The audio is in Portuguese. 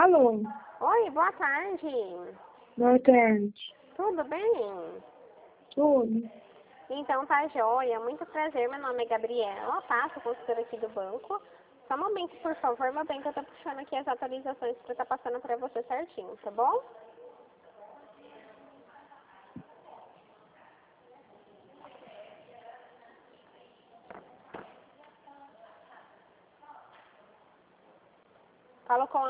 Alô? Oi, boa tarde. Boa tarde. Tudo bem? Tudo? Então tá joia. Muito prazer, meu nome é Gabriela, tá? Sou consultora aqui do banco. Só um momento, por favor, meu bem, que eu tô puxando aqui as atualizações pra tá passando pra você certinho, tá bom? Falo com